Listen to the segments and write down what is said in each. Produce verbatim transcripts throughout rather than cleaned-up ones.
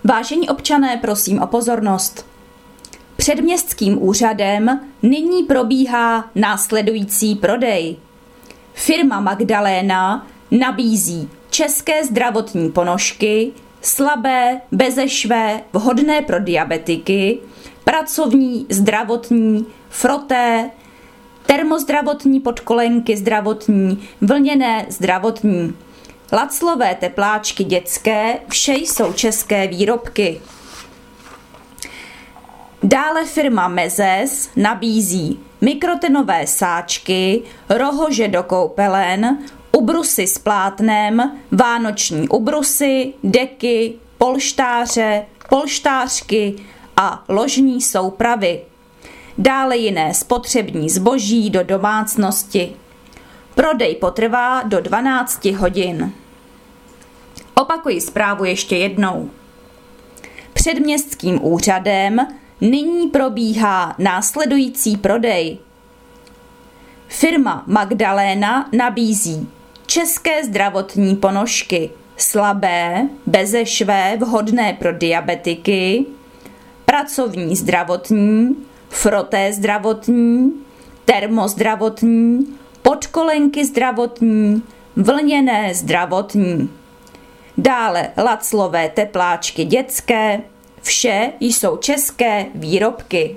Vážení občané, prosím o pozornost. Před městským úřadem nyní probíhá následující prodej. Firma Magdaléna nabízí české zdravotní ponožky, slabé, bezešvé, vhodné pro diabetiky, pracovní, zdravotní, froté, termozdravotní podkolenky zdravotní, vlněné zdravotní. Laclové tepláčky dětské, vše jsou české výrobky. Dále firma Mezes nabízí mikrotenové sáčky, rohože do koupelen, ubrusy s plátnem, vánoční ubrusy, deky, polštáře, polštářky a ložní soupravy. Dále jiné spotřební zboží do domácnosti. Prodej potrvá do dvanácti hodin. Opakuji zprávu ještě jednou. Před městským úřadem nyní probíhá následující prodej. Firma Magdaléna nabízí české zdravotní ponožky, slabé, bezešvé, vhodné pro diabetiky, pracovní zdravotní, froté zdravotní, termozdravotní, podkolenky zdravotní, vlněné zdravotní. Dále laclové tepláčky dětské, vše jsou české výrobky.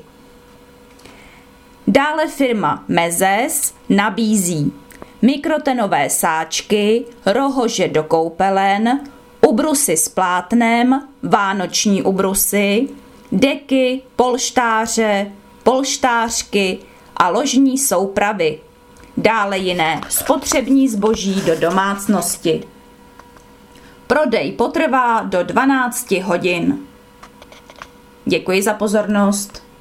Dále firma Mezes nabízí mikrotenové sáčky, rohože do koupelen, ubrusy s plátnem, vánoční ubrusy, deky, polštáře, polštářky a ložní soupravy. Dále jiné spotřební zboží do domácnosti. Prodej potrvá do dvanácti hodin. Děkuji za pozornost.